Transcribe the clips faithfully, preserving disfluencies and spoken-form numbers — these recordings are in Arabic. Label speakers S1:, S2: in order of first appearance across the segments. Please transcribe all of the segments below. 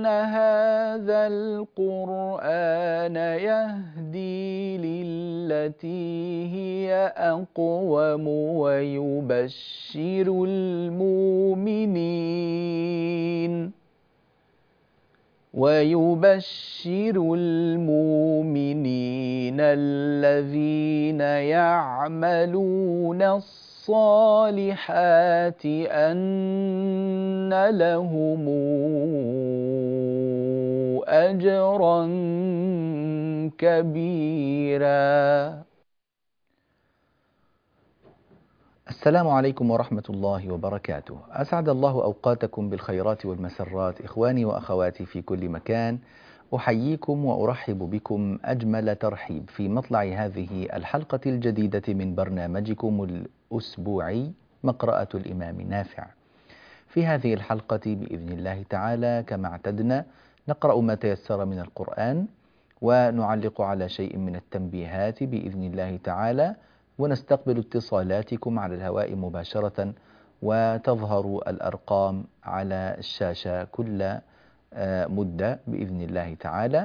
S1: إن هذا القرآن يهدي للتي هي أقوم ويبشر المؤمنين ويبشر المؤمنين الذين يعملون الصالحات أن لهم أجرا كبيرا. السلام عليكم ورحمة الله وبركاته. أسعد الله أوقاتكم بالخيرات والمسرات إخواني وأخواتي في كل مكان. أحييكم وأرحب بكم أجمل ترحيب في مطلع هذه الحلقة الجديدة من برنامجكم الأسبوعي مقرأة الإمام نافع. في هذه الحلقة بإذن الله تعالى كما اعتدنا نقرأ ما تيسر من القرآن، ونعلق على شيء من التنبيهات بإذن الله تعالى، ونستقبل اتصالاتكم على الهواء مباشرة، وتظهر الأرقام على الشاشة كل مدة بإذن الله تعالى.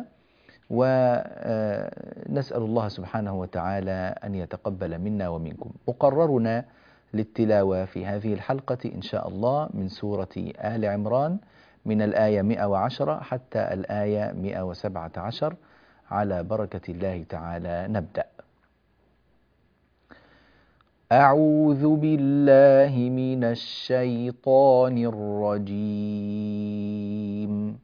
S1: ونسأل الله سبحانه وتعالى أن يتقبل منا ومنكم. مقررنا للتلاوة في هذه الحلقة إن شاء الله من سورة آل عمران من الآية مئة وعشرة حتى الآية مئة وسبعة عشر. على بركة الله تعالى نبدأ. أعوذ بالله من الشيطان الرجيم.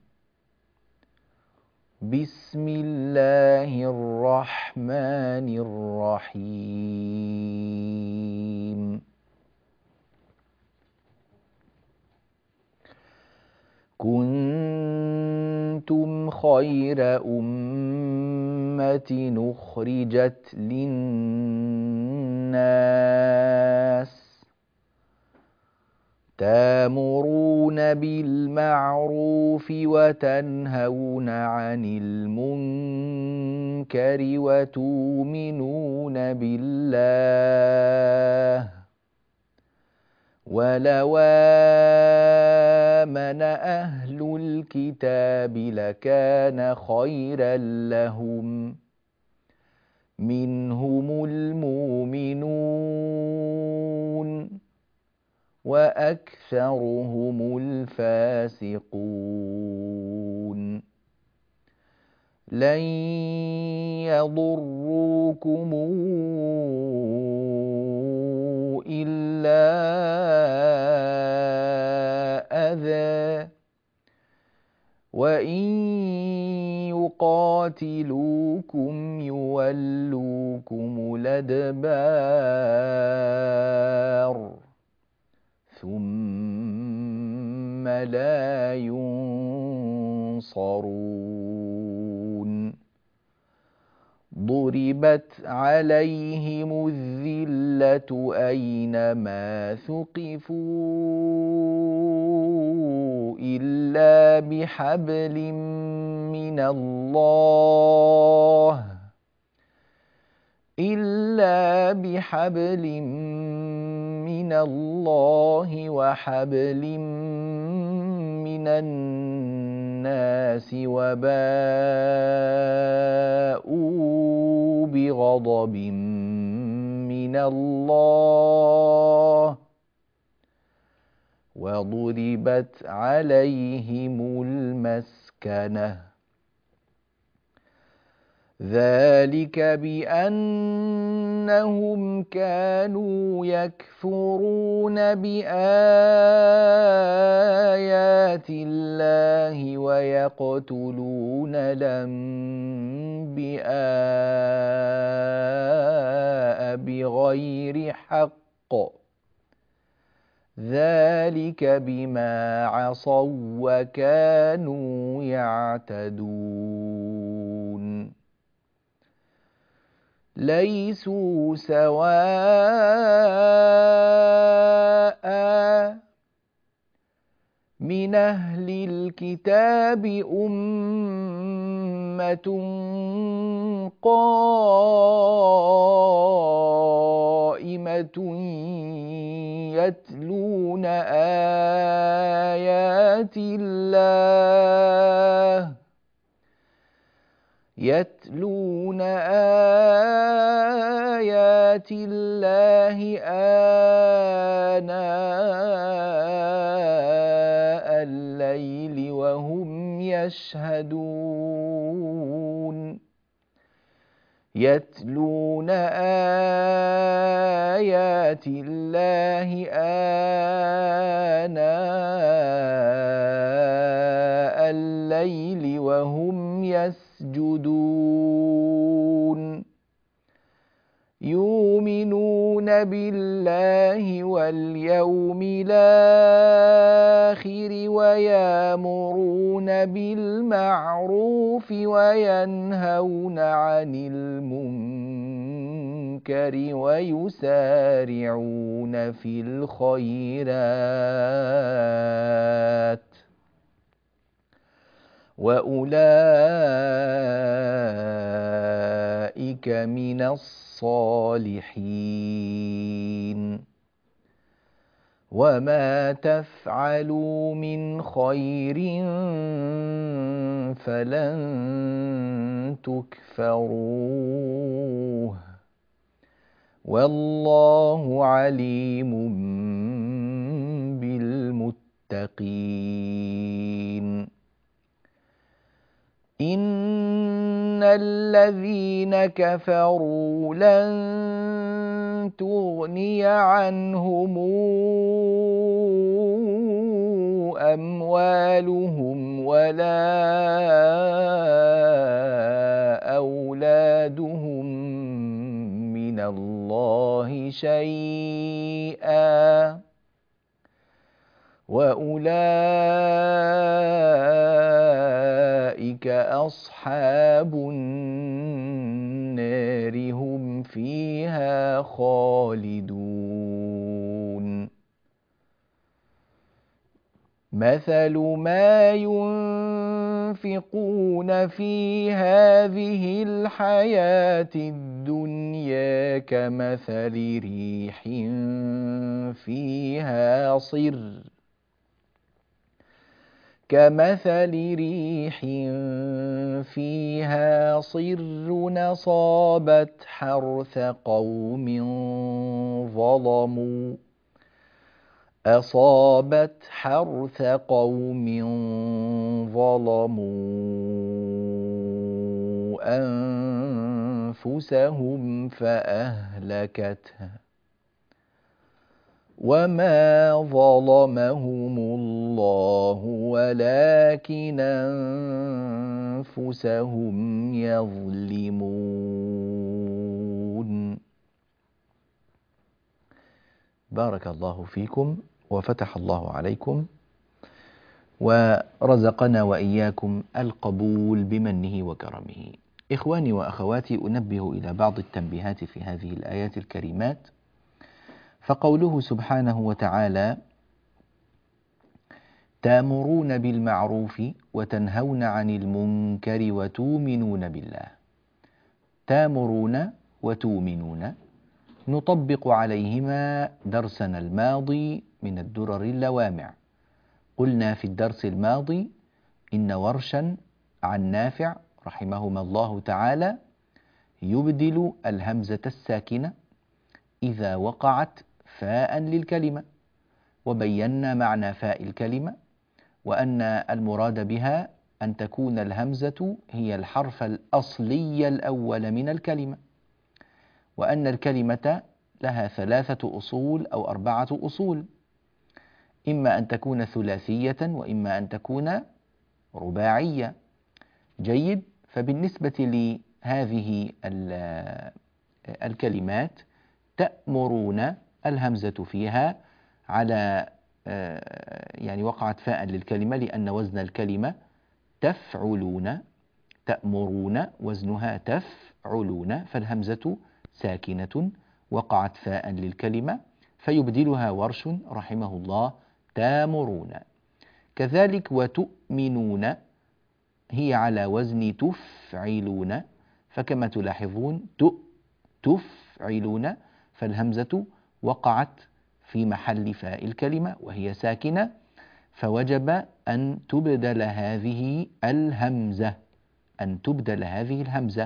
S1: بسم الله الرحمن الرحيم. كنتم خير أمة أخرجت للناس تأمرون بالمعروف وتنهون عن المنكر وتؤمنون بالله ولو آمن أهل الكتاب لكان خيرا لهم منهم المؤمنون وأكثرهم الفاسقون. لن يضروكم إلا أذى وإن يقاتلوكم يولوكم الأدبار ثم لا ينصرون. ضربت عليهم الذلة أينما ثقفوا إلا بحبل من الله إلا بحبل من الله وحبل من الناس وباءوا بغضب من الله وضربت عليهم المسكنة ذلك بأنهم كانوا يكفرون بآيات الله ويقتلون الأنبياء بغير حق ذلك بما عصوا وكانوا يعتدون. ليسوا سواء من أهل الكتاب أمة قائمة قائمة يتلون آيات الله يتلون آيات الله آناء الليل وهم يشهدون يتلون آيات الله آناء الليل وهم يسجدون يؤمنون بالله واليوم الآخر ويأمرون بالمعروف وينهون عن المنكر ويسارعون في الخيرات وأولئك من الصالحين وما تفعلوا من خير فلن تكفروه والله عليم بالمتقين إن الذين كفروا لن تغني عنهم أموالهم ولا أولادهم من الله شيئا وأولئك أصحاب النار هم فيها خالدون مثل ما ينفقون في هذه الحياة الدنيا كمثل ريح فيها صر كمثل ريح فيها صر أصابت حرث قوم ظلموا أصابت حرث قوم ظلموا أنفسهم فأهلكتها وما ظلمهم الله ولكن أنفسهم يظلمون. بارك الله فيكم وفتح الله عليكم ورزقنا وإياكم القبول بمنه وكرمه. إخواني وأخواتي، أنبه إلى بعض التنبيهات في هذه الآيات الكريمات. فقوله سبحانه وتعالى: تأمرون بالمعروف وتنهون عن المنكر وتؤمنون بالله. تأمرون وتؤمنون نطبق عليهما درسنا الماضي من الدرر اللوامع. قلنا في الدرس الماضي إن ورشا عن نافع رحمهما الله تعالى يبدل الهمزة الساكنة إذا وقعت فاء للكلمة، وبينا معنى فاء الكلمة وأن المراد بها أن تكون الهمزة هي الحرف الأصلي الأول من الكلمة، وأن الكلمة لها ثلاثة أصول أو أربعة أصول، إما أن تكون ثلاثية وإما أن تكون رباعية. جيد. فبالنسبة لهذه الكلمات تأمرون الهمزة فيها على يعني وقعت فاء للكلمة لأن وزن الكلمة تفعلون. تأمرون وزنها تفعلون، فالهمزة ساكنة وقعت فاء للكلمة، فيبدلها ورش رحمه الله تامرون. كذلك وتؤمنون هي على وزن تفعلون، فكما تلاحظون تفعلون، فالهمزة وقعت في محل فاء الكلمة وهي ساكنة، فوجب أن تبدل هذه الهمزة أن تبدل هذه الهمزة.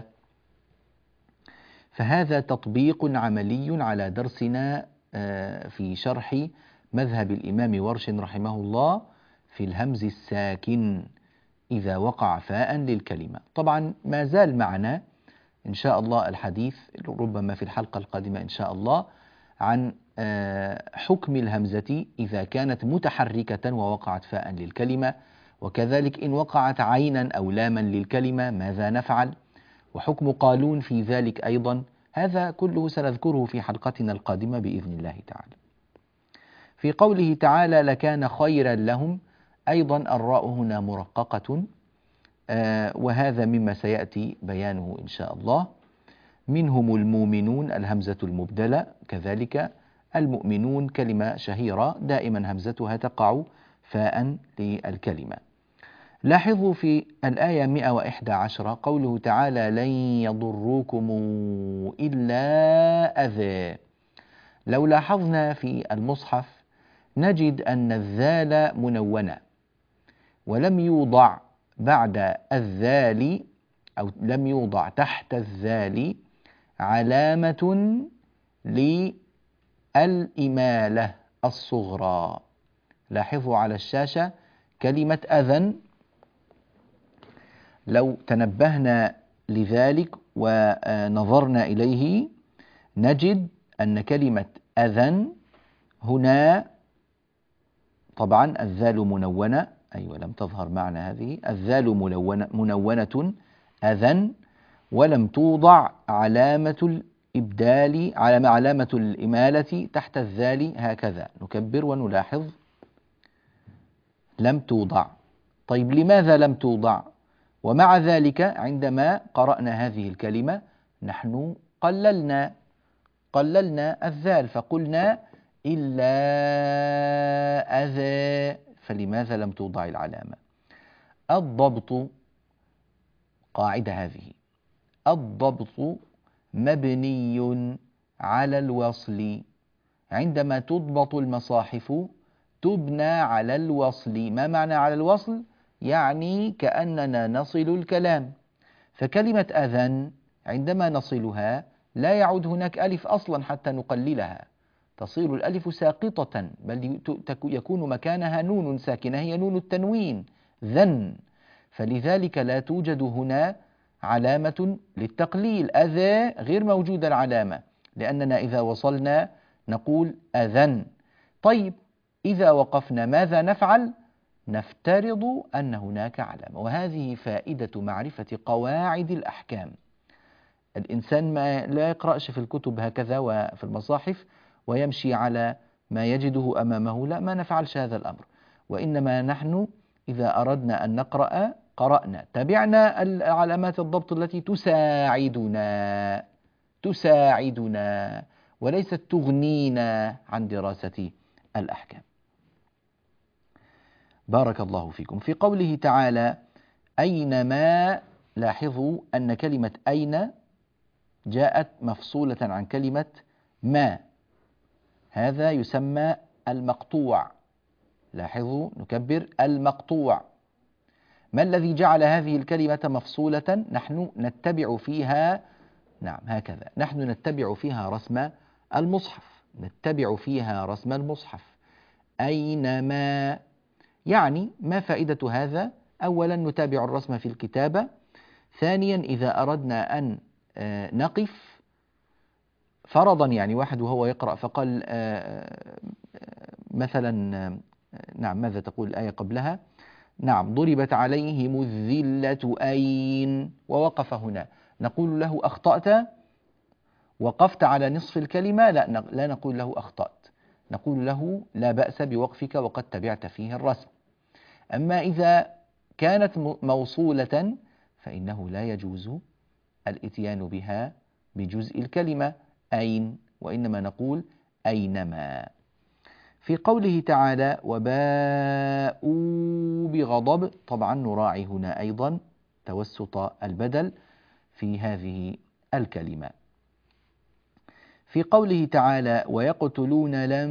S1: فهذا تطبيق عملي على درسنا في شرح مذهب الإمام ورش رحمه الله في الهمز الساكن إذا وقع فاء للكلمة. طبعا ما زال معنا إن شاء الله الحديث ربما في الحلقة القادمة إن شاء الله عن حكم الهمزة إذا كانت متحركة ووقعت فاء للكلمة، وكذلك إن وقعت عينا أو لاما للكلمة ماذا نفعل، وحكم قالون في ذلك أيضا. هذا كله سنذكره في حلقتنا القادمة بإذن الله تعالى. في قوله تعالى لكان خيرا لهم، أيضا الراء هنا مرققة، آه وهذا مما سيأتي بيانه إن شاء الله. منهم المؤمنون الهمزة المبدلة، كذلك المؤمنون كلمة شهيرة دائما همزتها تقع فاء للكلمة. لاحظوا في الآية مئة وإحدى عشر قوله تعالى لن يضروكم إلا أذى. لو لاحظنا في المصحف نجد أن الذال منونة، ولم يوضع بعد الذال أو لم يوضع تحت الذال علامة للإمالة الصغرى. لاحظوا على الشاشة كلمة أذن، لو تنبهنا لذلك ونظرنا إليه نجد أن كلمة أذن هنا طبعا الذال منونة، أيوة لم تظهر معنا هذه الذال منونة, منونة أذن، ولم توضع علامة الإبدال على علامة الإمالة تحت الذال هكذا. نكبر ونلاحظ لم توضع. طيب لماذا لم توضع؟ ومع ذلك عندما قرأنا هذه الكلمة نحن قللنا قللنا الذال فقلنا إلا أذى، فلماذا لم توضع العلامة؟ الضبط قاعدة هذه، الضبط مبني على الوصل. عندما تضبط المصاحف تبنى على الوصل. ما معنى على الوصل؟ يعني كأننا نصل الكلام. فكلمة أذن عندما نصلها لا يعود هناك ألف أصلا حتى نقللها، تصير الألف ساقطة، بل يكون مكانها نون ساكنة هي نون التنوين ذن، فلذلك لا توجد هنا علامة للتقليل. أذى غير موجودة العلامة، لأننا إذا وصلنا نقول أذن. طيب إذا وقفنا ماذا نفعل؟ نفترض أن هناك علامة، وهذه فائدة معرفة قواعد الأحكام. الإنسان ما لا يقرأش في الكتب هكذا وفي المصاحف ويمشي على ما يجده أمامه، لا، ما نفعلش هذا الأمر، وإنما نحن إذا أردنا أن نقرأ قرأنا، تبعنا العلامات الضبط التي تساعدنا تساعدنا وليست تغنينا عن دراسة الأحكام. بارك الله فيكم. في قوله تعالى أينما، لاحظوا أن كلمة أين جاءت مفصولة عن كلمة ما، هذا يسمى المقطوع. لاحظوا نكبر المقطوع. ما الذي جعل هذه الكلمة مفصولة؟ نحن نتبع فيها، نعم هكذا، نحن نتبع فيها رسم المصحف، نتبع فيها رسم المصحف. أينما يعني ما فائدة هذا؟ أولا نتابع الرسم في الكتابة، ثانيا إذا أردنا أن نقف فرضا، يعني واحد وهو يقرأ فقال مثلا، نعم ماذا تقول الآية قبلها؟ نعم ضربت عليهم الذلة أين، ووقف هنا، نقول له أخطأت؟ وقفت على نصف الكلمة؟ لا لا نقول له أخطأت، نقول له لا بأس بوقفك وقد تبعت فيه الرسم. أما إذا كانت موصولة فإنه لا يجوز الإتيان بها بجزء الكلمة أين، وإنما نقول أينما. في قوله تعالى وباءوا بغضب، طبعا نراعي هنا أيضا توسط البدل في هذه الكلمة. في قوله تعالى ويقتلون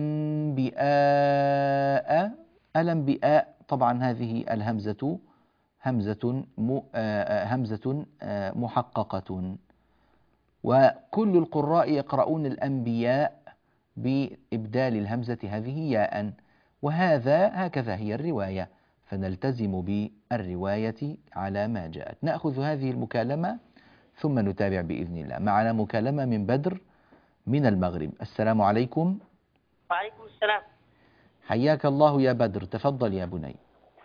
S1: الأنبياء، الأنبياء طبعا هذه الهمزة همزة همزة محققة، وكل القراء يقرؤون الأنبياء بإبدال الهمزة هذه ياء، وهذا هكذا هي الرواية، فنلتزم بالرواية على ما جاءت. نأخذ هذه المكالمة ثم نتابع بإذن الله. معنا مكالمة من بدر من المغرب. السلام عليكم.
S2: وعليكم السلام.
S1: حياك الله يا بدر، تفضل يا بني.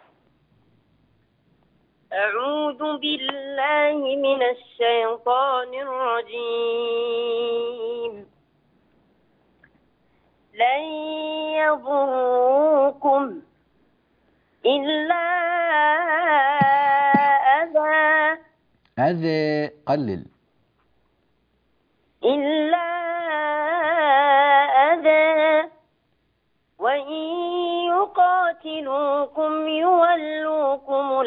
S2: أعوذ بالله من الشيطان الرجيم. لن يضروكم إلا أذى
S1: أذى قلل
S2: إلا أذى وإن يقاتلوكم يولوكم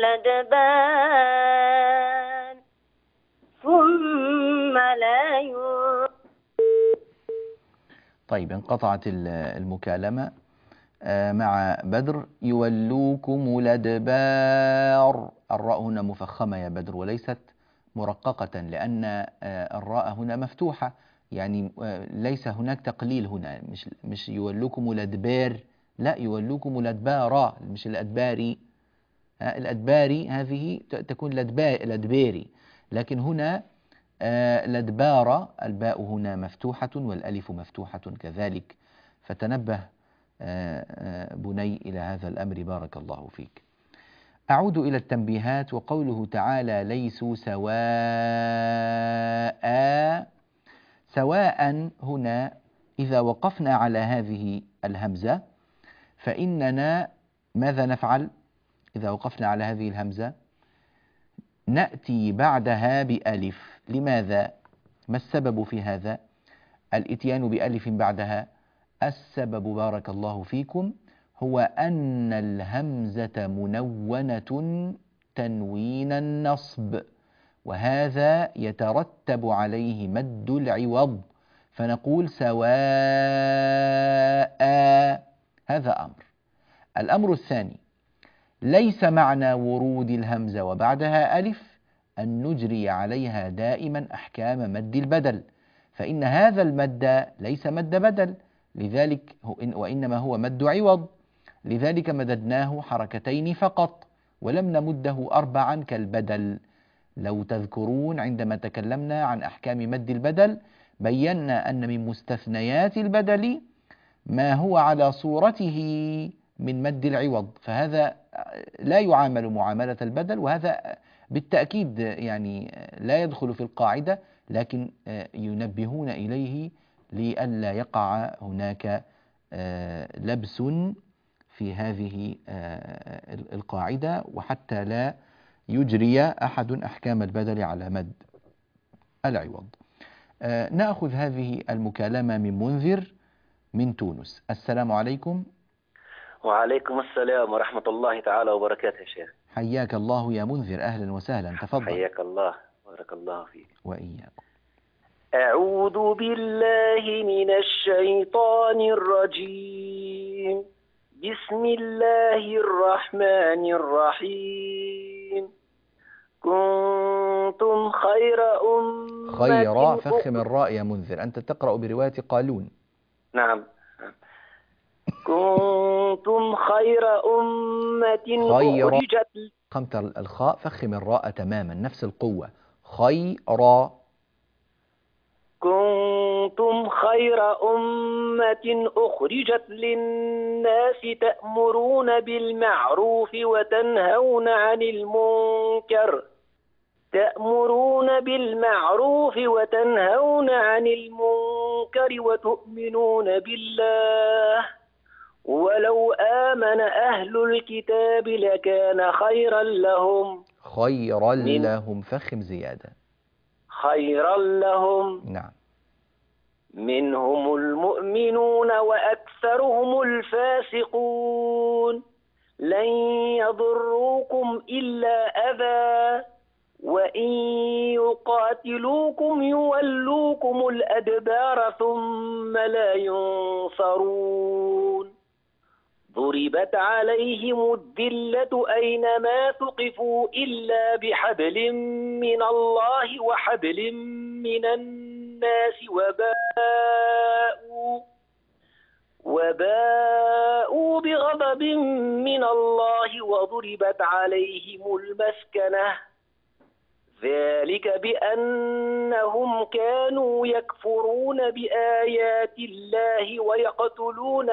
S2: الأدبار ثم لا ينصرون.
S1: طيب انقطعت المكالمة مع بدر. يولوكم الأدبار، الراء هنا مفخمة يا بدر وليست مرققة، لأن الراء هنا مفتوحة، يعني ليس هناك تقليل هنا، مش مش يولوكم الأدبار، لا يولوكم الأدبار، مش الأدباري. الأدباري هذه تكون الأدباري، لكن هنا الأدبار الباء هنا مفتوحة والألف مفتوحة كذلك، فتنبه بني إلى هذا الأمر بارك الله فيك. أعود إلى التنبيهات. وقوله تعالى ليسوا سواء، سواء هنا إذا وقفنا على هذه الهمزة فإننا ماذا نفعل؟ إذا وقفنا على هذه الهمزة نأتي بعدها بألف. لماذا؟ ما السبب في هذا الإتيان بألف بعدها؟ السبب بارك الله فيكم هو أن الهمزة منونة تنوين النصب، وهذا يترتب عليه مد العوض، فنقول سواء. هذا أمر. الأمر الثاني، ليس معنى ورود الهمزة وبعدها ألف أن نجري عليها دائما أحكام مد البدل، فإن هذا المد ليس مد بدل، لذلك وإنما هو مد عوض، لذلك مددناه حركتين فقط ولم نمده أربعا كالبدل. لو تذكرون عندما تكلمنا عن أحكام مد البدل بينا أن من مستثنيات البدل ما هو على صورته من مد العوض، فهذا لا يعامل معاملة البدل، وهذا بالتأكيد يعني لا يدخل في القاعدة، لكن ينبهون إليه لئلا يقع هناك لبس في هذه القاعدة، وحتى لا يجري أحد أحكام البدل على مد العوض. نأخذ هذه المكالمة من منذر من تونس. السلام عليكم.
S3: وعليكم السلام ورحمة الله تعالى وبركاته يا شيخ.
S1: حياك الله يا منذر، أهلا وسهلا، تفضل.
S3: حياك الله بارك الله فيك.
S1: وإياكم.
S3: أعوذ بالله من الشيطان الرجيم. بسم الله الرحمن الرحيم. كنتم خير أمة
S1: خير فخم الراء يا منذر، أنت تقرأ برواية قالون.
S3: نعم. كنتم خير أمة
S1: خير
S3: أخرجت.
S1: قمت الخاء، فخم الراء تماما نفس القوة. خير.
S3: كنتم خير أمة أخرجت للناس تأمرون بالمعروف وتنهون عن المنكر تأمرون بالمعروف وتنهون عن المنكر وتؤمنون بالله ولو آمن أهل الكتاب لكان خيرا لهم.
S1: خيرا لهم فخم زيادة.
S3: خيرا لهم.
S1: نعم.
S3: منهم المؤمنون وأكثرهم الفاسقون. لن يضروكم إلا أذى وإن يقاتلوكم يولوكم الأدبار ثم لا ينصرون ضربت عليهم الذلة أينما ثقفوا إلا بحبل من الله وحبل من الناس وباءوا وباءوا بغضب من الله وضربت عليهم المسكنة ذلك بأنهم كانوا يكفرون بآيات الله ويقتلون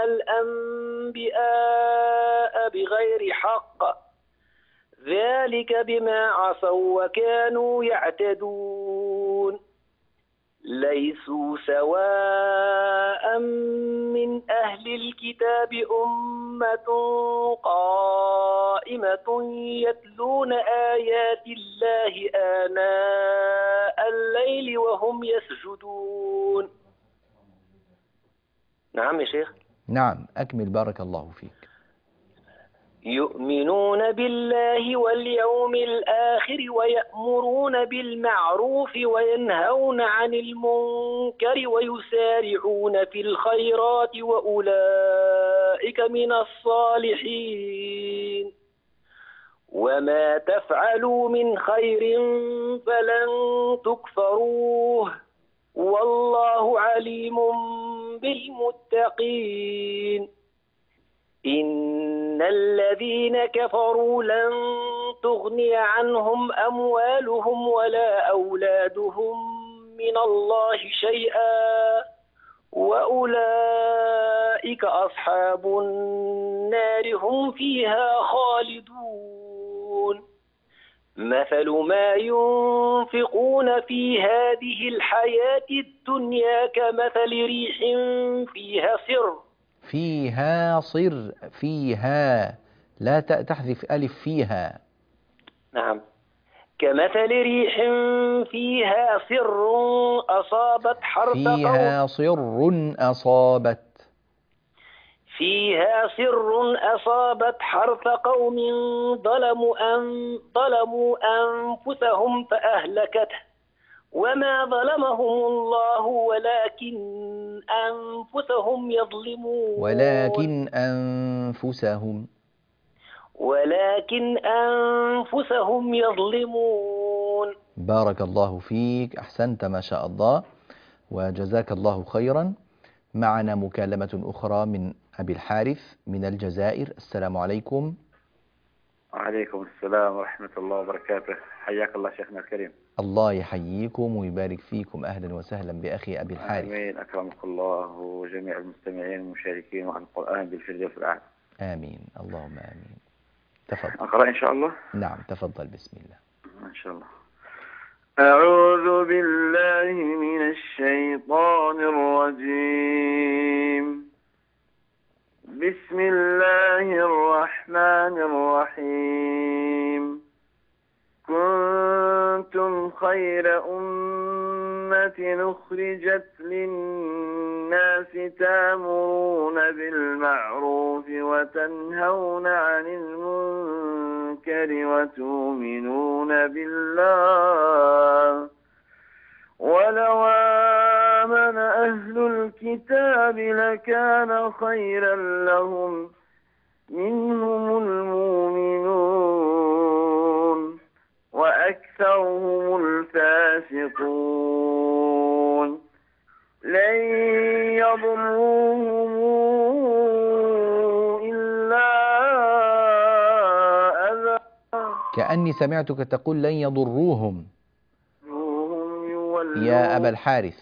S3: الأنبياء بغير حق ذلك بما عصوا وكانوا يعتدون ليسوا سواء من أهل الكتاب أمة قائمة يتلون آيات الله آناء الليل وهم يسجدون. نعم يا شيخ.
S1: نعم أكمل بارك الله فيك.
S3: يؤمنون بالله واليوم الآخر ويأمرون بالمعروف وينهون عن المنكر ويسارعون في الخيرات وأولئك من الصالحين وما تفعلوا من خير فلن تكفروه والله عليم بالمتقين. إن الذين كفروا لن تغني عنهم أموالهم ولا أولادهم من الله شيئا وأولئك أصحاب النار هم فيها خالدون. مثل ما ينفقون في هذه الحياة الدنيا كمثل ريح فيها صر
S1: فيها صر فيها لا تحذف ألف فيها.
S3: نعم. كمثل ريح فيها صر أصابت حرث
S1: فيها صر أصابت
S3: فيها سر أصابت حرث قوم ظلموا أن ظلموا أنفسهم فأهلكته وما ظلمهم الله ولكن أنفسهم يظلمون
S1: ولكن أنفسهم
S3: ولكن أنفسهم يظلمون.
S1: بارك الله فيك أحسنت ما شاء الله وجزاك الله خيرا. معنا مكالمة أخرى من أبي الحارث من الجزائر. السلام عليكم.
S4: وعليكم السلام ورحمة الله وبركاته. حياك الله شيخنا الكريم.
S1: الله يحييكم ويبارك فيكم. أهلا وسهلا بأخي أبي الحارث.
S4: آمين. أكرمك الله وجميع المستمعين والمشاركين وعن القرآن بالفردوس الأعلى.
S1: آمين اللهم آمين. تفضل.
S4: أقرأ إن شاء الله.
S1: نعم تفضل بسم الله.
S4: إن شاء الله. أعوذ بالله من الشيطان الرجيم. بسم الله الرحمن الرحيم. كنتم خير أمة أخرجت للناس تأمرون بالمعروف وتنهون عن المنكر وتؤمنون بالله ولو آمن أهل الكتاب لكان خيرا لهم منهم المؤمنون وأكثرهم الفاسقون لن يضروهم إلا أذى.
S1: كأني سمعتك تقول لن يضروهم يا أبا الحارث.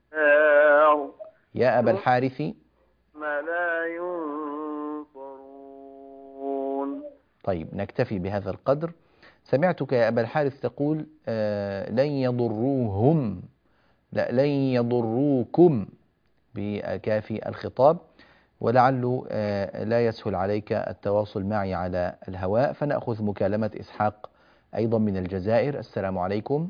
S1: يا أبا الحارث
S4: ما لا ينصرون.
S1: طيب نكتفي بهذا القدر. سمعتك يا أبا الحارث تقول آه لن يضروهم لا لن يضروكم بكافي الخطاب ولعله آه لا يسهل عليك التواصل معي على الهواء فنأخذ مكالمة إسحاق أيضا من الجزائر. السلام عليكم.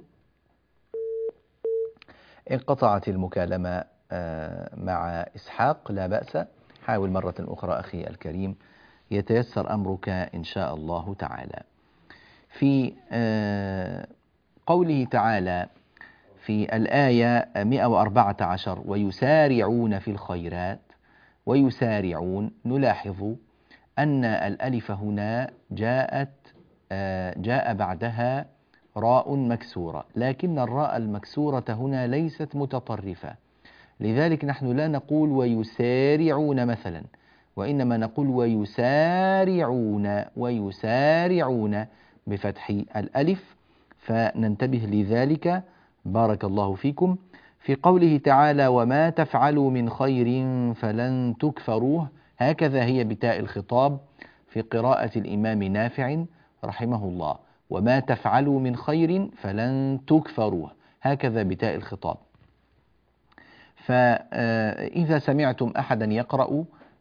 S1: انقطعت المكالمة آه مع إسحاق لا بأس حاول مرة أخرى أخي الكريم يتيسر أمرك إن شاء الله تعالى. في قوله تعالى في الآية مئة وأربعة عشر ويسارعون في الخيرات، ويسارعون، نلاحظ أن الألف هنا جاءت جاء بعدها راء مكسورة، لكن الراء المكسورة هنا ليست متطرفة، لذلك نحن لا نقول ويسارعون مثلا، وإنما نقول ويسارعون ويسارعون بفتح الألف، فننتبه لذلك بارك الله فيكم. في قوله تعالى وما تفعلوا من خير فلن تكفروه، هكذا هي بتاء الخطاب في قراءة الإمام نافع رحمه الله، وما تفعلوا من خير فلن تكفروه، هكذا بتاء الخطاب. فإذا سمعتم أحدا يقرأ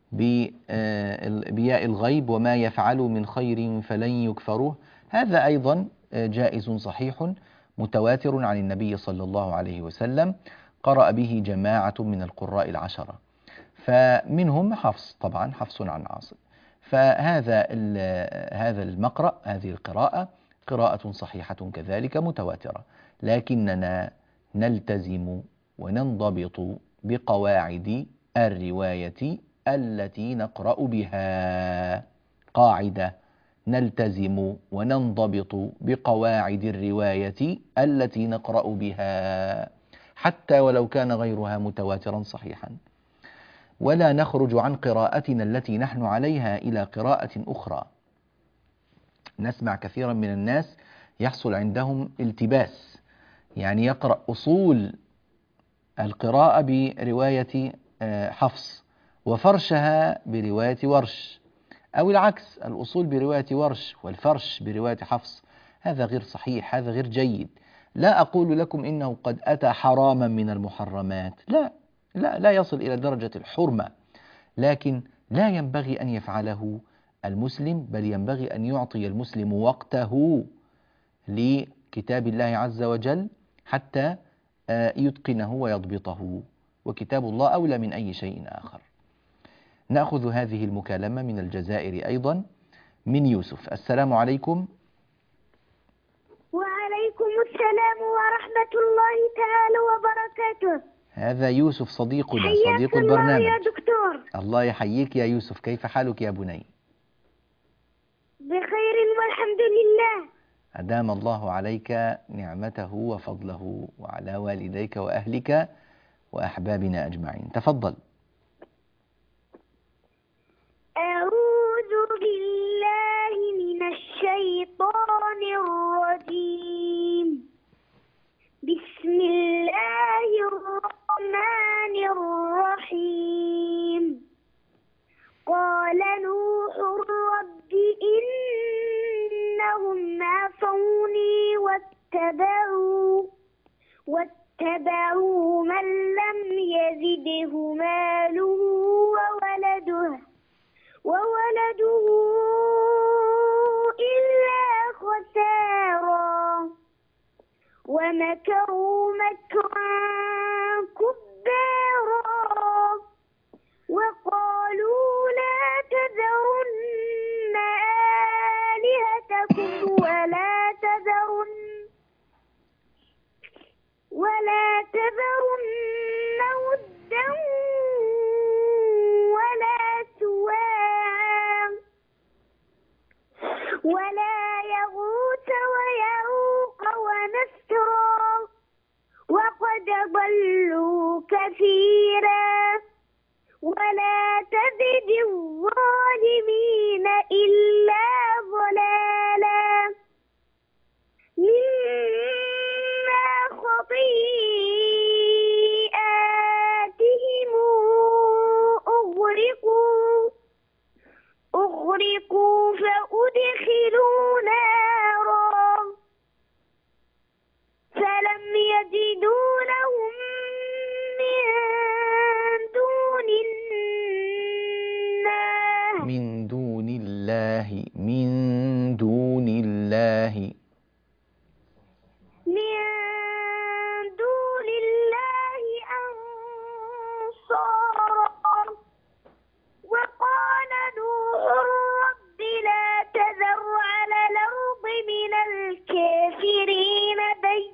S1: بياء الغيب وما يفعلوا من خير فلن يكفروه، هذا أيضا جائز صحيح متواتر عن النبي صلى الله عليه وسلم، قرأ به جماعة من القراء العشرة، فمنهم حفص، طبعا حفص عن عاصم، فهذا هذا المقرأ، هذه القراءة قراءة صحيحة كذلك متواترة، لكننا نلتزم وننضبط بقواعد الرواية التي نقرأ بها. قاعدة: نلتزم وننضبط بقواعد الرواية التي نقرأ بها حتى ولو كان غيرها متواترا صحيحا، ولا نخرج عن قراءتنا التي نحن عليها إلى قراءة أخرى. نسمع كثيرا من الناس يحصل عندهم التباس، يعني يقرأ أصول القراءة برواية حفص وفرشها برواية ورش، أو العكس، الأصول برواية ورش والفرش برواية حفص. هذا غير صحيح، هذا غير جيد. لا أقول لكم إنه قد أتى حراما من المحرمات، لا لا لا يصل إلى درجة الحرمة، لكن لا ينبغي أن يفعله المسلم، بل ينبغي أن يعطي المسلم وقته لكتاب الله عز وجل حتى يتقنه ويضبطه، وكتاب الله أولى من أي شيء آخر. نأخذ هذه المكالمة من الجزائر أيضا، من يوسف. السلام عليكم.
S5: وعليكم السلام ورحمة الله تعالى وبركاته.
S1: هذا يوسف صديقنا، صديق
S5: حياك الله
S1: البرنامج.
S5: يا دكتور.
S1: الله يحييك يا يوسف، كيف حالك يا بني؟
S5: بخير والحمد لله.
S1: أدام الله عليك نعمته وفضله وعلى والديك وأهلك وأحبابنا أجمعين. تفضل.
S5: أعوذ بالله من الشيطان الرجيم. بسم الله الرحمن الرحيم. قال نوح رب إنهم عصوني واتبعوا واتبعوا من لم يزده ماله وولده وولده إلا خسارا ومكروا مكرا كبارا وقالوا لا تذرن آلهتكم ولا تذرن ولا تذرن ودا ولا سواعا ولا يغوث ويعوق ونسرا وقد ضلوا كثيرا ولا تزد الظالمين إلا ضلالا مما خطيئاتهم أغرقوا أغرقوا فأدخلوا نارا فلم يجدوا لهم من دون الله
S1: من دون الله من دون الله
S5: من دون الله أنصارا وقال نوح رب لا تذر على الأرض من الكافرين ديارا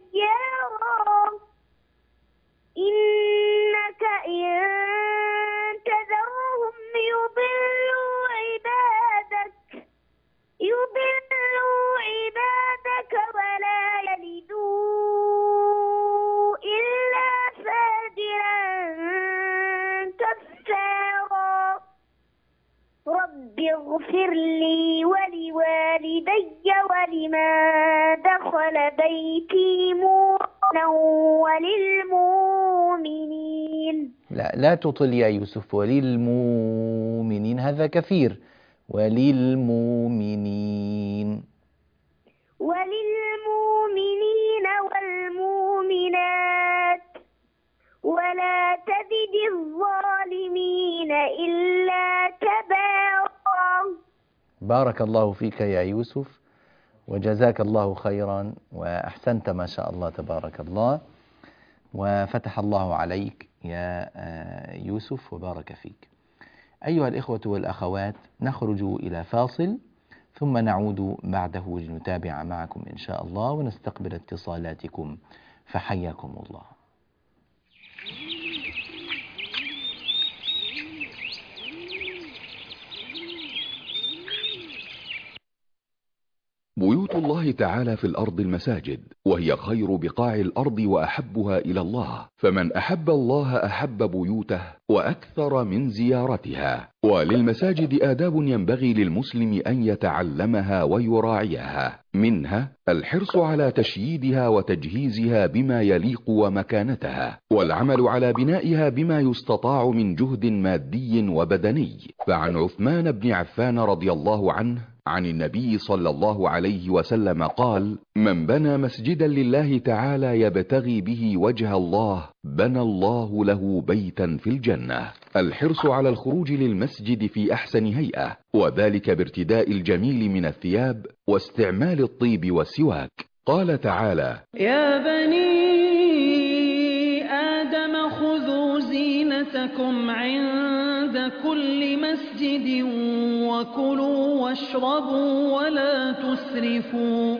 S5: لمن دخل بيتي مؤمنا وللمؤمنين.
S1: لا لا تطل يا يوسف، وللمؤمنين هذا كثير، وللمؤمنين.
S5: وللمؤمنين والمؤمنات ولا تزد الظالمين إلا تبارا.
S1: بارك الله فيك يا يوسف، وجزاك الله خيرا، وأحسنت ما شاء الله تبارك الله، وفتح الله عليك يا يوسف وبارك فيك. أيها الإخوة والأخوات، نخرج إلى فاصل ثم نعود بعده لنتابع معكم إن شاء الله ونستقبل اتصالاتكم، فحياكم الله.
S6: بيوت الله تعالى في الأرض المساجد، وهي خير بقاع الأرض وأحبها إلى الله، فمن أحب الله أحب بيوته وأكثر من زيارتها. وللمساجد آداب ينبغي للمسلم أن يتعلمها ويراعيها، منها الحرص على تشييدها وتجهيزها بما يليق ومكانتها، والعمل على بنائها بما يستطاع من جهد مادي وبدني. فعن عثمان بن عفان رضي الله عنه عن النبي صلى الله عليه وسلم قال: من بنى مسجدا لله تعالى يبتغي به وجه الله بنى الله له بيتا في الجنة. الحرص على الخروج للمسجد في أحسن هيئة، وذلك بارتداء الجميل من الثياب واستعمال الطيب والسواك. قال تعالى:
S7: يا بني آدم خذوا زينتكم عند كل مسجد وكلوا واشربوا ولا تسرفوا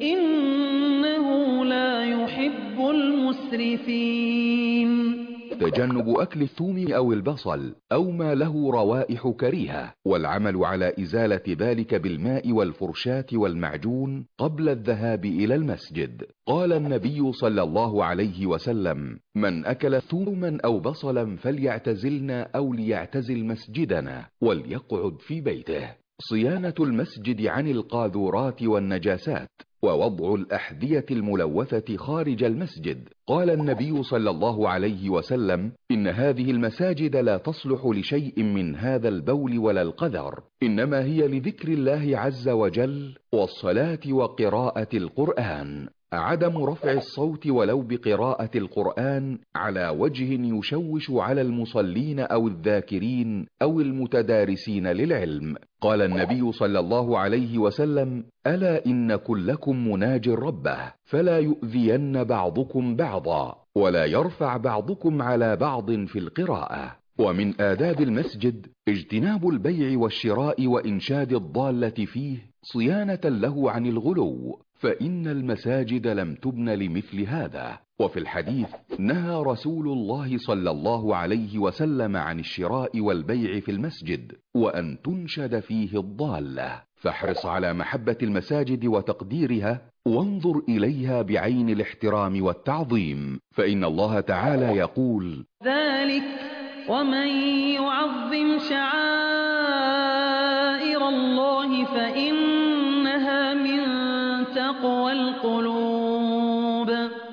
S7: إنه لا يحب المسرفين.
S6: تجنب أكل الثوم أو البصل أو ما له روائح كريهة، والعمل على إزالة ذلك بالماء والفرشاة والمعجون قبل الذهاب إلى المسجد. قال النبي صلى الله عليه وسلم: من أكل ثوما أو بصلا فليعتزلنا أو ليعتزل مسجدنا وليقعد في بيته. صيانة المسجد عن القاذورات والنجاسات، ووضع الأحذية الملوثة خارج المسجد. قال النبي صلى الله عليه وسلم: إن هذه المساجد لا تصلح لشيء من هذا البول ولا القذر، إنما هي لذكر الله عز وجل والصلاة وقراءة القرآن. عدم رفع الصوت ولو بقراءة القرآن على وجه يشوش على المصلين أو الذاكرين أو المتدارسين للعلم. قال النبي صلى الله عليه وسلم: ألا إن كلكم مناج ربه، فلا يؤذين بعضكم بعضا، ولا يرفع بعضكم على بعض في القراءة. ومن آداب المسجد اجتناب البيع والشراء وإنشاد الضالة فيه صيانة له عن الغلو، فإن المساجد لم تبن لمثل هذا. وفي الحديث: نهى رسول الله صلى الله عليه وسلم عن الشراء والبيع في المسجد وأن تنشد فيه الضالة. فاحرص على محبة المساجد وتقديرها، وانظر إليها بعين الاحترام والتعظيم، فإن الله تعالى يقول:
S7: ذلك ومن يعظم شعائر الله فإنها من تقوى القلوب.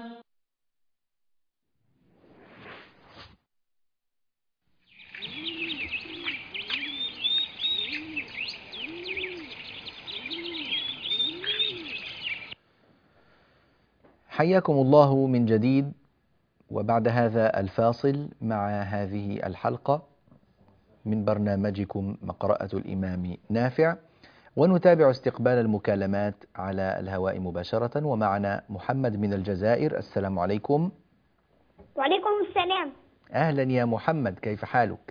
S1: حياكم الله من جديد، وبعد هذا الفاصل مع هذه الحلقة من برنامجكم مقرأة الإمام نافع، ونتابع استقبال المكالمات على الهواء مباشرة. ومعنا محمد من الجزائر. السلام عليكم.
S5: وعليكم السلام.
S1: أهلا يا محمد، كيف حالك؟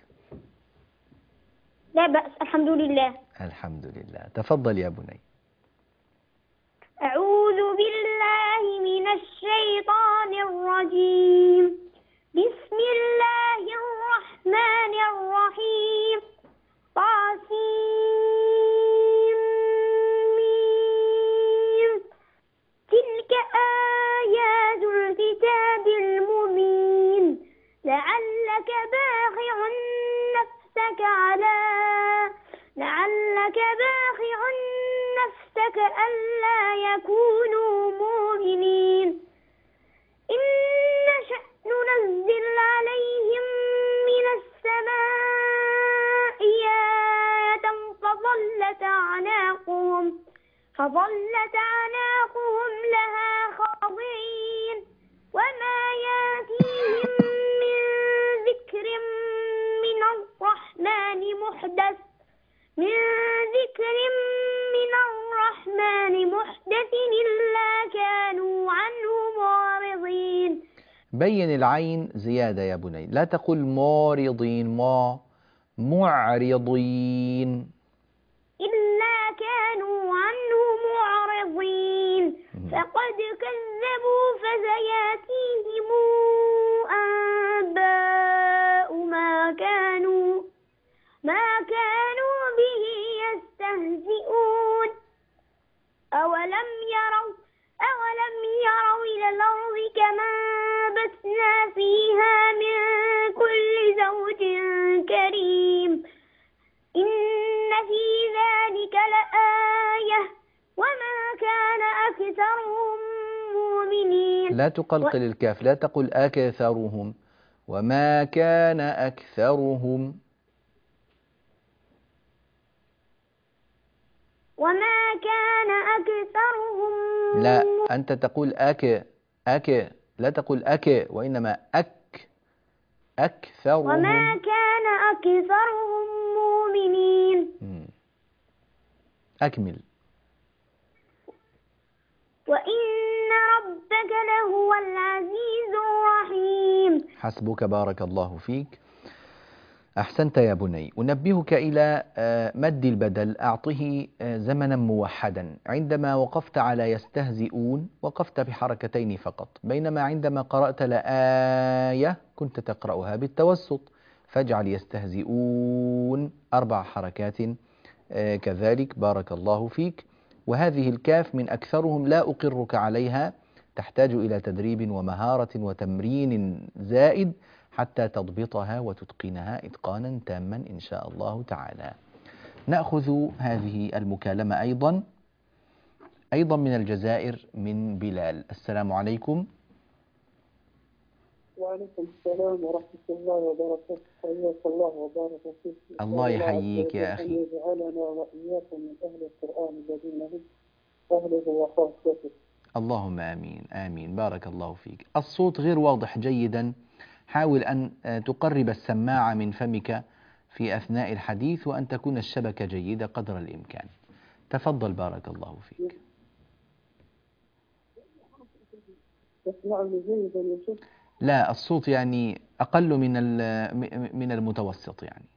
S5: لا بأس، الحمد لله.
S1: الحمد لله، تفضل يا بني.
S5: أعوذ بالله من الشيطان الرجيم. بسم الله الرحمن الرحيم. طاسيم. تلك آيات الكتاب المبين. لعلك باخع نفسك على لعلك باخع نفسك
S1: بين العين زيادة يا بني، لا تقل معرضين، ما معرضين.
S5: إلا كانوا عنه معرضين فقد كذبوا فسيأتيهم أنباء ما كانوا ما كانوا به يستهزئون. أولم يروا أولم يروا إلى الأرض كما أنبتنا فيها من كل زوج كريم إن في ذلك لآية وما كان أكثرهم مؤمنين.
S1: لا تقلقل الكاف، لا تقل أكثرهم، وما كان أكثرهم.
S5: وما كان أكثرهم.
S1: لا، أنت تقول أك أك، لا تقول أك، وإنما أك أكثرهم.
S5: وما كان أكثرهم مؤمنين.
S1: أكمل.
S5: وإن ربك لهو العزيز الرحيم.
S1: حسبك، بارك الله فيك، أحسنت يا بني. أنبهك إلى مد البدل، أعطه زمنا موحدا. عندما وقفت على يستهزئون وقفت بحركتين فقط، بينما عندما قرأت لآية كنت تقرأها بالتوسط، فاجعل يستهزئون أربع حركات كذلك، بارك الله فيك. وهذه الكاف من أكثرهم لا أقرك عليها، تحتاج إلى تدريب ومهارة وتمرين زائد حتى تضبطها وتتقنها إتقانا تاما إن شاء الله تعالى. نأخذ هذه المكالمة أيضا أيضا من الجزائر، من بلال. السلام عليكم.
S8: وعليكم السلام ورحمة الله وبركاته. حياك الله وبارك فيك.
S1: الله يحييك يا أخي.
S8: أن يجعلنا وإياكم من أهل القرآن الذين هم أهله وخاصته.
S1: اللهم آمين آمين، بارك الله فيك. الصوت غير واضح جيدا، حاول أن تقرب السماعة من فمك في أثناء الحديث، وأن تكون الشبكة جيدة قدر الإمكان. تفضل بارك الله فيك.
S8: تسمعني جيدا يا شيخ؟
S1: لا، الصوت يعني أقل من من المتوسط يعني.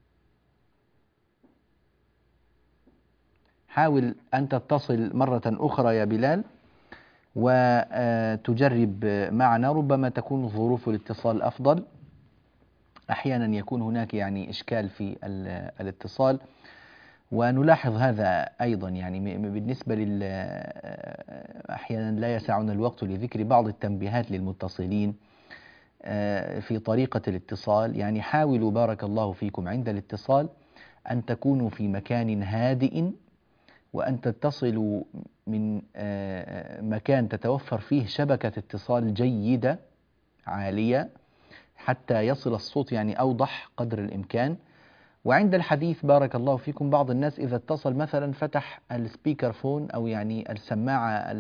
S1: حاول أن تتصل مرة أخرى يا بلال وتجرب معنا، ربما تكون ظروف الاتصال أفضل. أحيانا يكون هناك يعني إشكال في الاتصال، ونلاحظ هذا أيضا يعني بالنسبة لل أحيانا لا يسعنا الوقت لذكر بعض التنبيهات للمتصلين في طريقة الاتصال. يعني حاولوا بارك الله فيكم عند الاتصال أن تكونوا في مكان هادئ، وأن تتصلوا من مكان تتوفر فيه شبكة اتصال جيدة عالية حتى يصل الصوت يعني أوضح قدر الإمكان. وعند الحديث بارك الله فيكم بعض الناس إذا اتصل مثلا فتح السبيكر فون أو يعني السماعة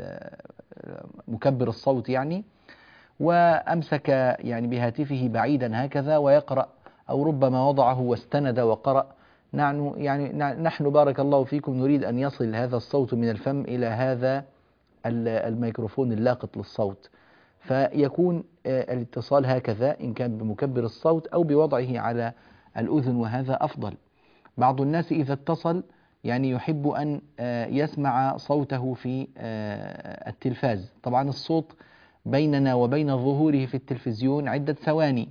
S1: مكبر الصوت يعني، وأمسك يعني بهاتفه بعيدا هكذا ويقرأ، أو ربما وضعه واستند وقرأ. نحن يعني نحن بارك الله فيكم نريد أن يصل هذا الصوت من الفم إلى هذا الميكروفون اللاقط للصوت، فيكون الاتصال هكذا إن كان بمكبر الصوت أو بوضعه على الأذن، وهذا أفضل. بعض الناس إذا اتصل يعني يحب أن يسمع صوته في التلفاز. طبعا الصوت بيننا وبين ظهوره في التلفزيون عدة ثواني،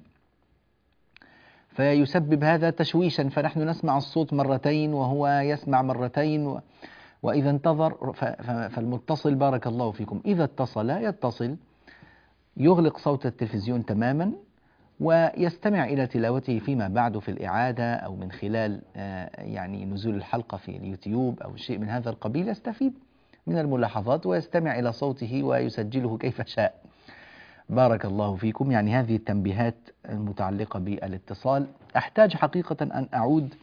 S1: فيسبب هذا تشويشا، فنحن نسمع الصوت مرتين وهو يسمع مرتين و... وإذا انتظر ف... فالمتصل بارك الله فيكم إذا اتصل يتصل يغلق صوت التلفزيون تماما ويستمع إلى تلاوته فيما بعد في الإعادة أو من خلال يعني نزول الحلقة في اليوتيوب أو شيء من هذا القبيل، يستفيد من الملاحظات ويستمع إلى صوته ويسجله كيف شاء. بارك الله فيكم. يعني هذه التنبيهات المتعلقة بالاتصال. أحتاج حقيقة أن أعود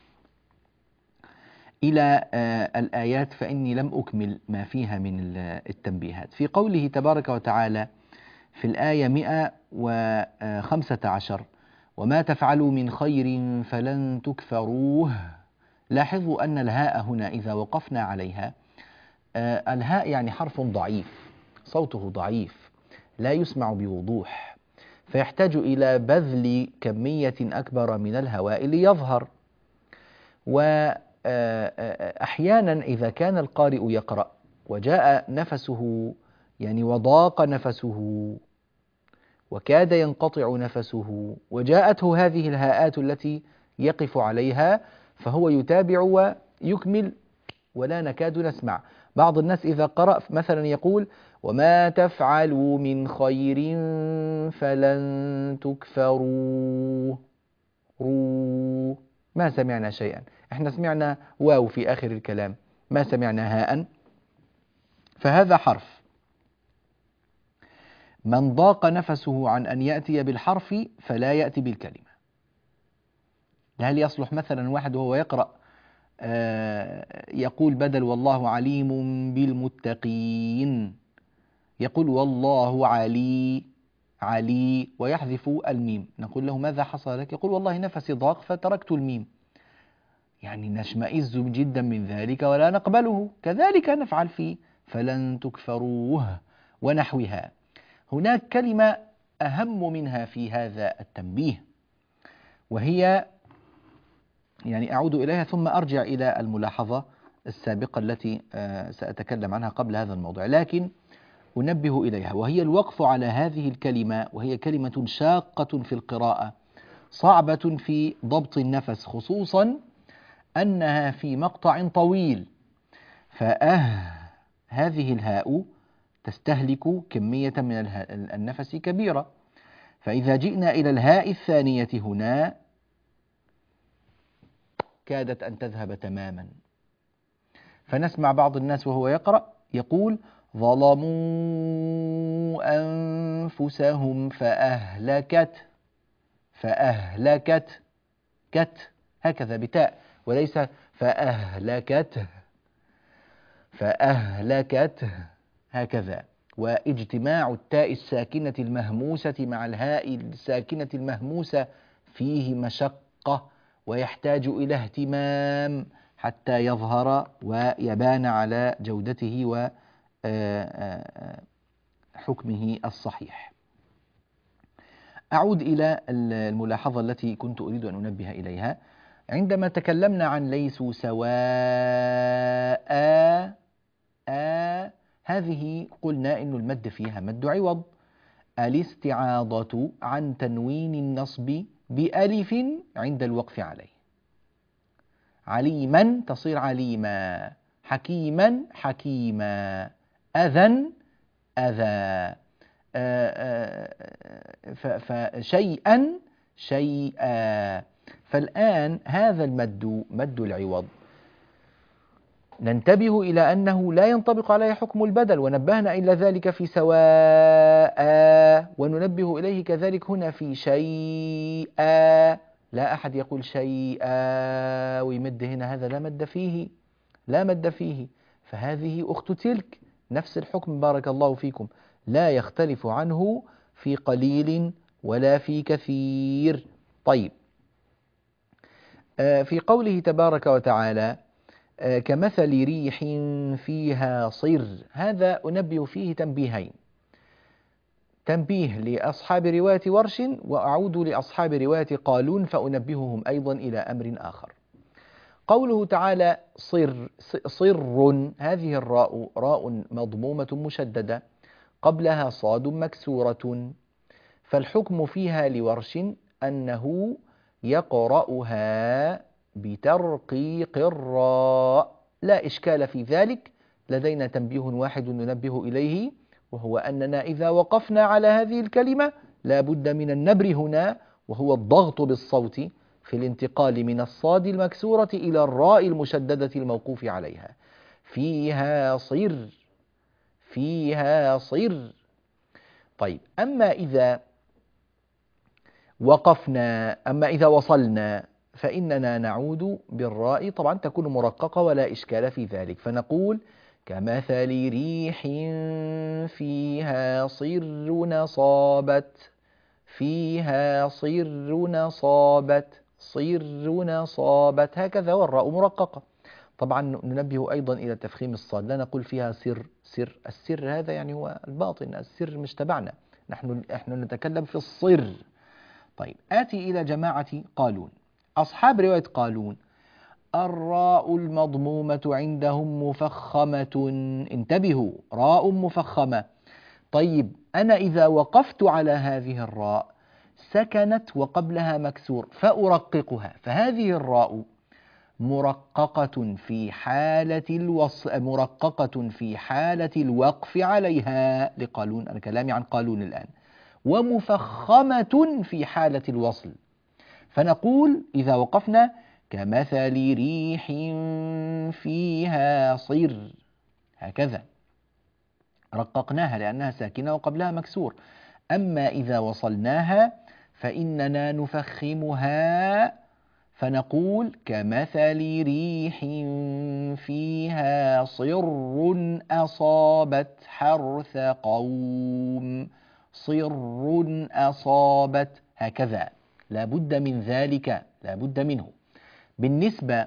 S1: إلى الآيات فإني لم أكمل ما فيها من التنبيهات. في قوله تبارك وتعالى في الآية مئة وخمسة عشر وما تفعلوا من خير فلن تكفروه. لاحظوا أن الهاء هنا إذا وقفنا عليها، الهاء يعني حرف ضعيف، صوته ضعيف لا يسمع بوضوح، فيحتاج إلى بذل كمية أكبر من الهواء ليظهر. وأحيانا إذا كان القارئ يقرأ وجاء نفسه يعني وضاق نفسه وكاد ينقطع نفسه وجاءته هذه الهاءات التي يقف عليها، فهو يتابع ويكمل ولا نكاد نسمع. بعض الناس إذا قرأ مثلا يقول: وما تفعلوا من خير فلن تكفروه، رو، ما سمعنا شيئا، احنا سمعنا واو في آخر الكلام، ما سمعنا هاء. فهذا حرف. من ضاق نفسه عن أن يأتي بالحرف فلا يأتي بالكلمة. هل يصلح مثلا واحد وهو يقرأ يقول بدل والله عليم بالمتقين يقول والله علي علي ويحذف الميم، نقول له ماذا حصل لك؟ يقول والله نفسي ضاق فتركت الميم. يعني نشمئز جدا من ذلك ولا نقبله. كذلك نفعل في فلن تكفروه ونحوها. هناك كلمة أهم منها في هذا التنبيه، وهي يعني أعود إليها ثم أرجع إلى الملاحظة السابقة التي سأتكلم عنها قبل هذا الموضوع، لكن أنبه إليها، وهي الوقف على هذه الكلمة، وهي كلمة شاقة في القراءة صعبة في ضبط النفس، خصوصا أنها في مقطع طويل. فأه هذه الهاء تستهلك كمية من النفس كبيرة. فإذا جئنا إلى الهاء الثانية هنا كادت أن تذهب تماما. فنسمع بعض الناس وهو يقرأ يقول ظلموا أنفسهم فأهلكت، فأهلكت كت هكذا بتاء وليس فأهلكت، فأهلكت هكذا. واجتماع التاء الساكنة المهموسة مع الهاء الساكنة المهموسة فيه مشقة ويحتاج إلى اهتمام حتى يظهر ويبان على جودته وحكمه الصحيح. أعود إلى الملاحظة التي كنت أريد أن أنبه إليها. عندما تكلمنا عن ليسوا سواء آ هذه قلنا إن المد فيها مد عوض، الاستعاضة عن تنوين النصب بألف عند الوقف عليه. عليما تصير عليما، حكيما حكيما، أذى أذى، فشيئا شيئا. فالآن هذا المد مد العوض ننتبه إلى أنه لا ينطبق عليه حكم البدل، ونبهنا إلى ذلك في سواء، وننبه إليه كذلك هنا في شيئا. لا أحد يقول شيئا ويمد هنا، هذا لا مد فيه، لا مد فيه. فهذه أخت تلك، نفس الحكم بارك الله فيكم، لا يختلف عنه في قليل ولا في كثير. طيب، في قوله تبارك وتعالى كمثل ريح فيها صر، هذا أنبه فيه تنبيهين: تنبيه لأصحاب رواية ورش، وأعود لأصحاب رواية قالون فأنبههم أيضا إلى أمر آخر. قوله تعالى صر صر، هذه الراء راء مضمومة مشددة قبلها صاد مكسورة، فالحكم فيها لورش أنه يقرأها بترقيق الراء، لا إشكال في ذلك. لدينا تنبيه واحد ننبه إليه، وهو أننا إذا وقفنا على هذه الكلمة لا بد من النبر هنا، وهو الضغط بالصوت في الانتقال من الصاد المكسورة إلى الراء المشددة الموقوف عليها. فيها صر، فيها صر. طيب، أما إذا وقفنا، أما إذا وصلنا فإننا نعود بالراء، طبعا تكون مرققة ولا إشكال في ذلك، فنقول كمثل ريح فيها صر نصابت، فيها صر نصابت، صر نصابت، هكذا، والراء مرققة. طبعا ننبه أيضا إلى تفخيم الصاد، لا نقول فيها سر، سر السر هذا يعني هو الباطن، السر مش تبعنا، نحن نحن نتكلم في الصر. طيب آتي إلى جماعة قالون. أصحاب رواية قالون الراء المضمومة عندهم مفخمة. انتبهوا، راء مفخمة. طيب أنا إذا وقفت على هذه الراء سكنت وقبلها مكسور فأرققها، فهذه الراء مرققة في حالة الوصل، مرققة في حالة الوقف عليها لقالون، أنا كلامي عن قالون الآن، ومفخمة في حالة الوصل. فنقول إذا وقفنا كمثل ريح فيها صر، هكذا رققناها لأنها ساكنة وقبلها مكسور. أما إذا وصلناها فإننا نفخمها فنقول كمثل ريح فيها صر أصابت حرث قوم، صر أصابت، هكذا لا بد من ذلك، لا بد منه. بالنسبة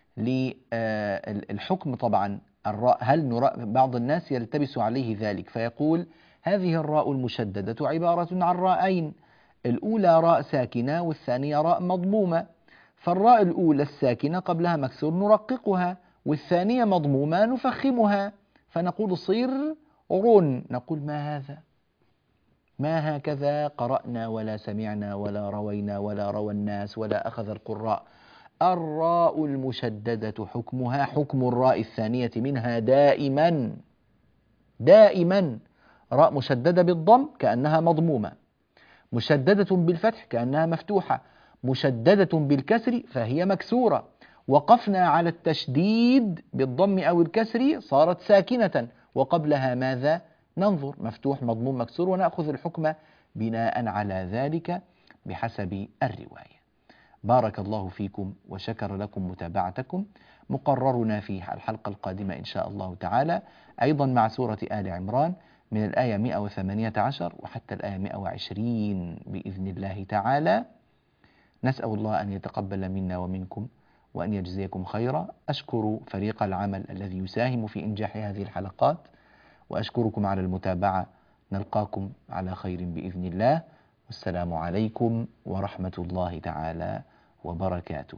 S1: للحكم طبعا الراء، هل نراء؟ بعض الناس يلتبس عليه ذلك فيقول هذه الراء المشددة عبارة عن راءين، الأولى راء ساكنة والثانية راء مضمومة، فالراء الأولى الساكنة قبلها مكسور نرققها، والثانية مضمومة نفخمها، فنقول صير رن. نقول ما هذا؟ ما هكذا قرأنا ولا سمعنا ولا روينا ولا روى الناس ولا أخذ القراء. الراء المشددة حكمها حكم الراء الثانية منها دائما دائما. راء مشددة بالضم كأنها مضمومة، مشددة بالفتح كأنها مفتوحة، مشددة بالكسر فهي مكسورة. وقفنا على التشديد بالضم أو الكسر صارت ساكنة، وقبلها ماذا؟ ننظر مفتوح مضموم مكسور ونأخذ الحكم بناء على ذلك بحسب الرواية. بارك الله فيكم وشكر لكم متابعتكم. مقررنا في الحلقة القادمة إن شاء الله تعالى أيضا مع سورة آل عمران من الآية مئة وثمانية عشر وحتى الآية مئة وعشرين بإذن الله تعالى. نسأل الله أن يتقبل منا ومنكم وأن يجزيكم خيرا. أشكر فريق العمل الذي يساهم في إنجاح هذه الحلقات، وأشكركم على المتابعة. نلقاكم على خير بإذن الله، والسلام عليكم ورحمة الله تعالى وبركاته.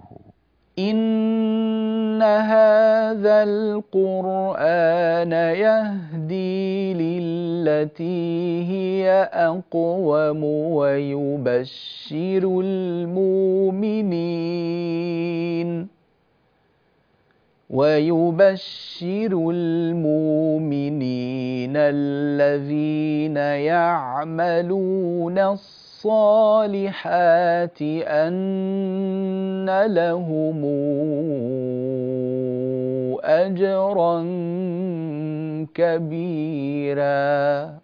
S1: إن هذا القرآن يهدي للتي هي أقوم ويبشر المؤمنين ويبشر المؤمنين الذين يعملون الصالحات أن لهم أجرا كبيرا.